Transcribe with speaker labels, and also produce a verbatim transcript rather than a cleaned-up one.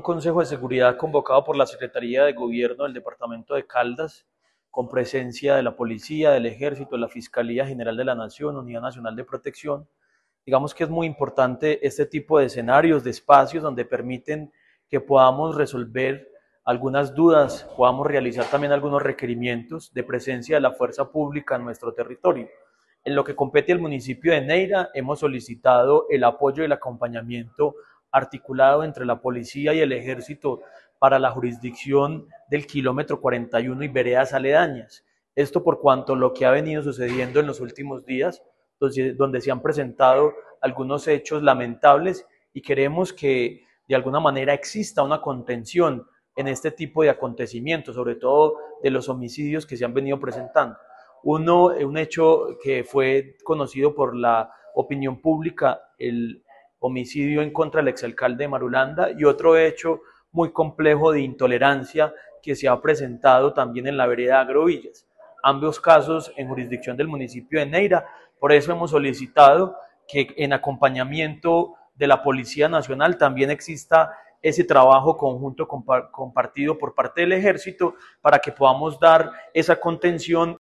Speaker 1: un Consejo de Seguridad convocado por la Secretaría de Gobierno del Departamento de Caldas, con presencia de la Policía, del Ejército, de la Fiscalía General de la Nación, Unidad Nacional de Protección. Digamos que es muy importante este tipo de escenarios, de espacios donde permiten que podamos resolver algunas dudas, podamos realizar también algunos requerimientos de presencia de la fuerza pública en nuestro territorio. En lo que compete al municipio de Neira, hemos solicitado el apoyo y el acompañamiento articulado entre la policía y el ejército para la jurisdicción del kilómetro cuarenta y uno y veredas aledañas. Esto por cuanto lo que ha venido sucediendo en los últimos días, donde se han presentado algunos hechos lamentables y queremos que de alguna manera exista una contención en este tipo de acontecimientos, sobre todo de los homicidios que se han venido presentando. Uno, un hecho que fue conocido por la opinión pública, el homicidio en contra del exalcalde de Marulanda, y otro hecho muy complejo de intolerancia que se ha presentado también en la vereda Agrovillas. Ambos casos en jurisdicción del municipio de Neira. Por eso hemos solicitado que en acompañamiento de la Policía Nacional también exista ese trabajo conjunto compartido por parte del Ejército para que podamos dar esa contención